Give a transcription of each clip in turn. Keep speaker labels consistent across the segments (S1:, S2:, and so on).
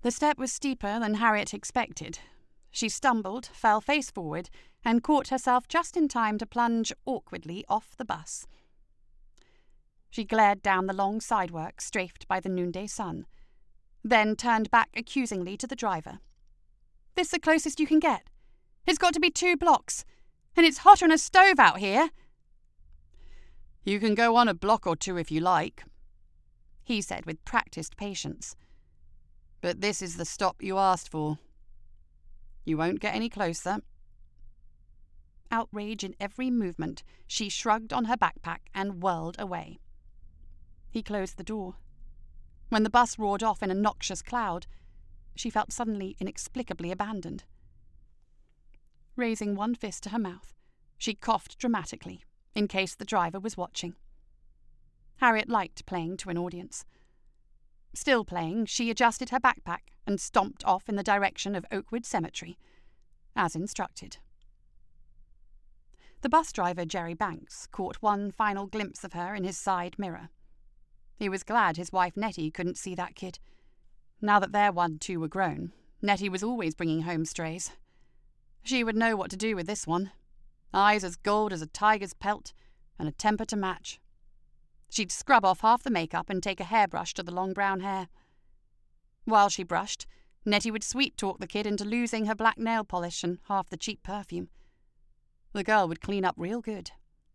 S1: The step was steeper than Harriet expected. She stumbled, fell face forward, and caught herself just in time to plunge awkwardly off the bus. She glared down the long sidewalk strafed by the noonday sun, then turned back accusingly to the driver. "This the closest you can get? It's got to be 2 blocks, and it's hotter than a stove out here."
S2: "You can go on a block or 2 if you like,"
S1: he said with practised patience.
S2: "But this is the stop you asked for. You won't get any closer."
S1: Outrage in every movement, she shrugged on her backpack and whirled away. He closed the door. When the bus roared off in a noxious cloud, she felt suddenly inexplicably abandoned. Raising one fist to her mouth, she coughed dramatically, in case the driver was watching. Harriet liked playing to an audience. Still playing, she adjusted her backpack and stomped off in the direction of Oakwood Cemetery, as instructed. The bus driver, Jerry Banks, caught one final glimpse of her in his side mirror. He was glad his wife Nettie couldn't see that kid. Now that their 1-2 were grown, Nettie was always bringing home strays. She would know what to do with this one. Eyes as gold as a tiger's pelt, and a temper to match. She'd scrub off half the makeup and take a hairbrush to the long brown hair. While she brushed, Nettie would sweet-talk the kid into losing her black nail polish and half the cheap perfume. The girl would clean up real good.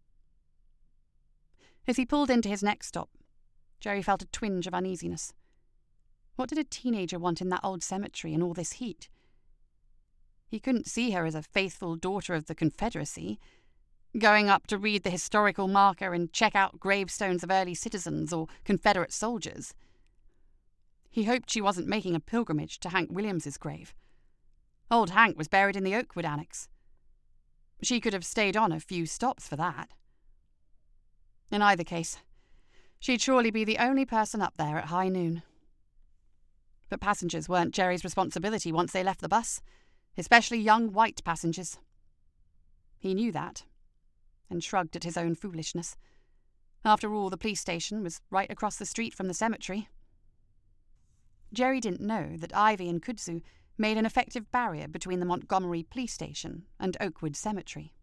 S1: As he pulled into his next stop, Jerry felt a twinge of uneasiness. What did a teenager want in that old cemetery in all this heat? He couldn't see her as a faithful daughter of the Confederacy, going up to read the historical marker and check out gravestones of early citizens or Confederate soldiers. He hoped she wasn't making a pilgrimage to Hank Williams's grave. Old Hank was buried in the Oakwood Annex. She could have stayed on a few stops for that. In either case, she'd surely be the only person up there at high noon. But passengers weren't Jerry's responsibility once they left the bus, especially young white passengers. He knew that, and shrugged at his own foolishness. After all, the police station was right across the street from the cemetery. Jerry didn't know that Ivy and Kudzu made an effective barrier between the Montgomery police station and Oakwood Cemetery.